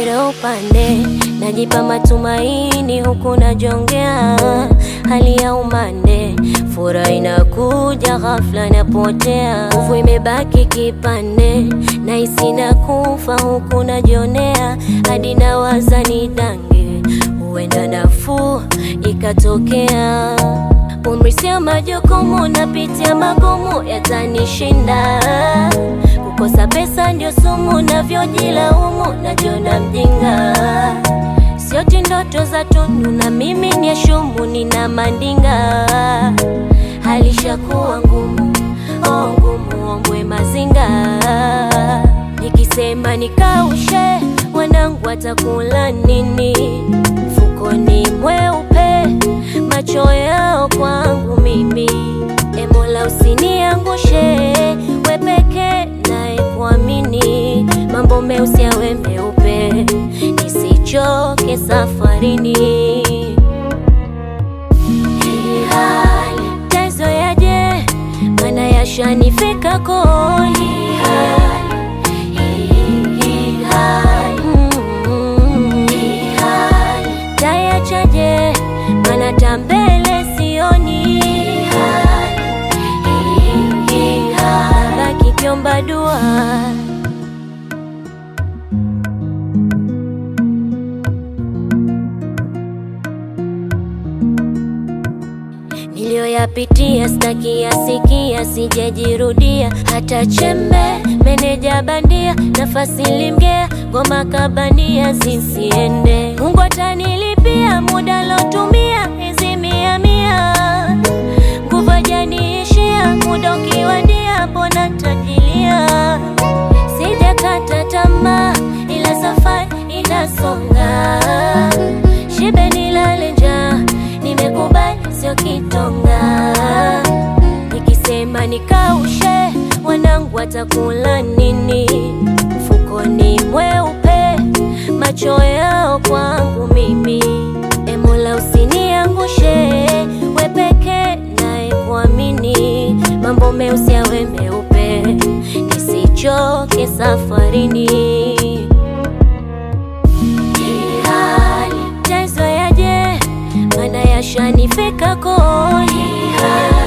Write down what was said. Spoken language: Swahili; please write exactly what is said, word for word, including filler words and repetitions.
kila upande, najipa matumaini huku najongea hali ya umande. Furaha inakuja ghafla napotea, nguvu imebaki kipande, na hisi na kufa huku najionea, hadi nawaza nidange, huenda nafuu ikatokea. Umri sio majukumu, napitia magumu yatanishinda, kukosa pesa ndio sumu, navyojilaumu najiona mjinga. Sioti ndoto za tunu na mimi ni shumu, nina mandinga. Hali shakuwa ngumu, oh ngumu, ombwe mazinga. Nikisema nikaushe, wanangu watakula nini? Mfukoni mweupe, macho yao kwangu mimi. E Mola usiniangushe, we peke nae kuamini. Mambo meusi yawe meupe, nisichoke safarini. Hii hali taizoeaje, maana yashanifika koni. Hii hali, hii hali, mm, hii hali tayachaje, maana tambele sioni. Hii hali, hii hali baki kiomba dua. Niliyoyapitia sitaki yasikia, sijajirudia hata chembe. Meneja bandia, nafasi limgea, ngoma kabania zisiende. Mungu atanilipia muda lotumia, hizi mia mia. Nguvu hajaniishia, muda ukiwadia, mbona tajilia. Sijakata tamaa, ila safari inasonga. Shibe nilale njaa, nimekubali sio kitonga. Nikisema nikaushe, wanangu watakula nini? Mfukoni mweupe, macho yao kwangu mimi. E Mola usiniangushe, we peke nae kuamini. Mambo meusi yawe meupe, nisichoke safarini. Hii hali taizoeaje, maana yashanifika koni.